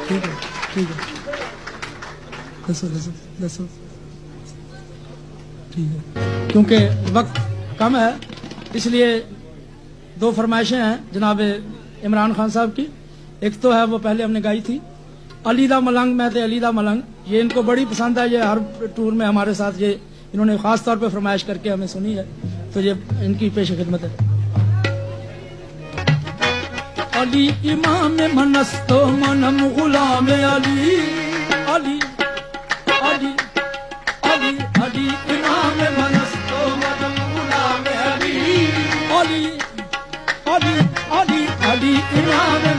ٹھیک ہے ٹھیک ہے دسو دسو دسو ٹھیک ہے کیونکہ وقت کم ہے اس لیے دو فرمائشیں ہیں جناب عمران خان صاحب کی. ایک تو ہے وہ پہلے ہم نے گائی تھی علی دا ملنگ میں تے علی دا ملنگ, یہ ان کو بڑی پسند ہے, یہ ہر ٹور میں ہمارے ساتھ یہ انہوں نے خاص طور پہ فرمائش کر کے ہمیں سنی ہے, تو یہ ان کی پیش خدمت ہے. علی امام منستو منم غلام علی علی علی علی علی امام منستو منم غلام علی علی علی علی علی امام